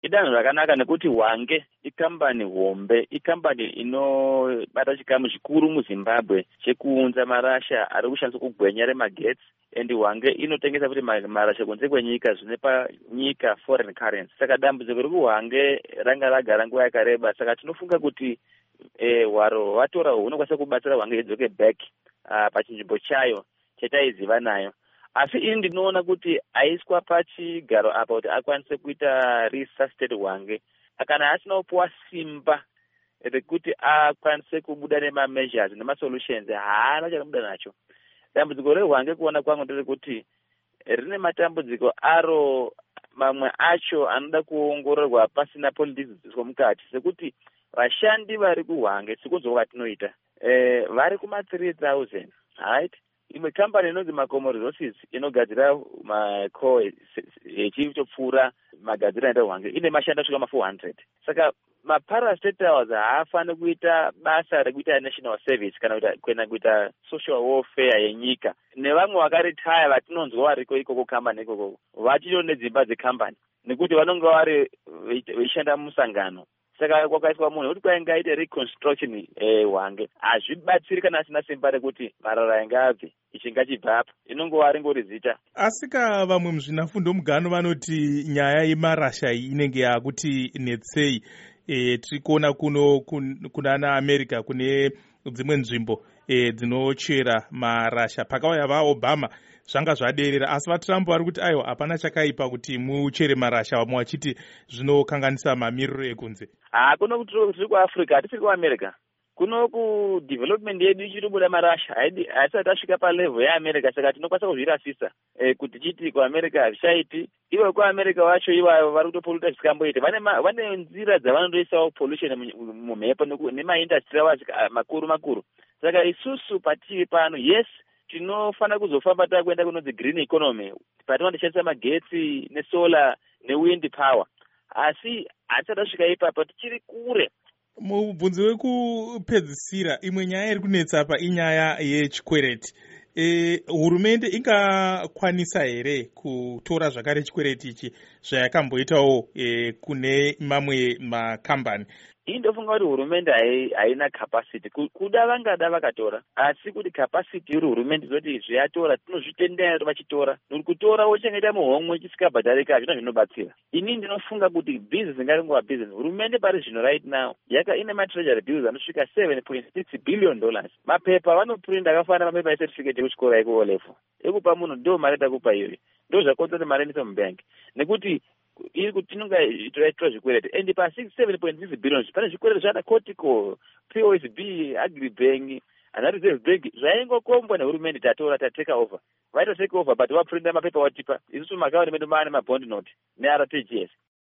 Idanho rakanaka nekuti Hwange ikambani hombe, ikambani inobata chikamu chikuru muZimbabwe chekuunza marasha ari kushandiswa kugwenya remagetsi, and Hwange inotengesa kuti marasha kunze kwenyika zvinepa nyika foreign currency. Saka dambudziko rekuHwange ranga ragara nguva yakareba. Saka tinofunga kuti hwaro hwatora hunokwanisa kubatsira Hwange idzoke back pachinzvimbo chayo chataiziva nayo. Asi ini ndinoona kuti aiswa pachigaro apa kuti akwanise kuita resuscitate Hwange kana asina kupuwa simba rekuti akwanise kubuda nema-measures nema-solutions haana chanobuda nacho. Dambudziko reHwange kuona kwangu nderekuti rine matambudziko aro, mamwe acho anoda kuongororwa pasina politics mukati, sekuti vashandi vari kuHwange sikunzwa kwatinoita vari kuma-3,000, right? Imwe kambani inonzi Makomo Resources inogadzira macoal ichitopfuura magadzira enda Hwange ine mashanda asvika ma400. Saka maparastatals haafani kuita basa rekuita national service kana kuita social welfare yenyika. Nevamwe vakaritaya vatinonzwa variko ikoko kambani ikoko vachitori nedzimba dzekambani nekuti vanonga vari veishanda musangano. Saka kwakaiswa munhu kuti kwainga aite reconstruction Hwange hazvibatsiri kana asina simba rekuti marara ainge abve ichinga chibva apa, inongova ringori zita. Asika vamwe muzvinafundo mugano vanoti nyaya yemarasha iyi inenge yakuti netsei. Tiri kuona kunana America kune dzimwe nzvimbo dzinochera marasha. Pakauya vaObama zvanga zvaderera, asi vaTrump vari kuti aiwa hapana chakaipa kuti muchere marasha, vamwe vachiti zvinokanganisa mamiriro ekunze. Kuno kuti tiri kuAfrica hatisiri kuAmerica. Kuno kudevelopment yedu ichitobuda marasha haisati tasvika palevel yeAmerica. Saka tinokwanisa kuzvirasisa kuti chiti kuAmerica hazvichaiti. Ivo kuAmerica vacho ivo vari kutopoluta zvisingamboite. Vane nzira dzavanondoisawo pollution mumhepo nemaindustry avo makuru. Saka isusu patiri pano, yes, tinofana kuzofamba takuenda kunonzi green economy patinoshandisa magetsi nesolar newind power, asi hatisati tasvika ipapa, tichiri kure. Mubvunzo wekupedzisira, imwe nyaya iri kunetsa apa inyaya yechikwereti. Hurumende ingakwanisa here kutora zvakare chikwereti ichi zvayakamboitawo kune mamwe makambani? Ini ndofunga kuti hurumende haina capacity. Kuda vangada vakatora, asi kuti capacity iri hurumende zoti zviyatora tinozvitendera kuti vachitora. Nekuti kutora wochengeta muhomwe chisikabhadharika hazvina zvinobatsira. Ini ndinofunga kuti business ngaringova business. Hurumende pari zvino right now ine ma-treasury bills anosvika $7.6 billion. Mapepa vanoprinda akafanana mapepa ecertificate yekuchikora ekuo level. Ekupa munhu ndo mari takupa iyoyo. Ndo zvakonzera mari inoisa mubank. Nekuti iri kuti tinonga itoitora zvikwereti and pa 7.6 billion pane zvikwereti zvana Cortico, POSB, Agribank, ana Reserve Bank zvaingokombwa nehurumende tatora tateka over. Vaitoteka over but vaprinda mapepa watipa. Isusu makaunti medu maane mabond note neRTGS.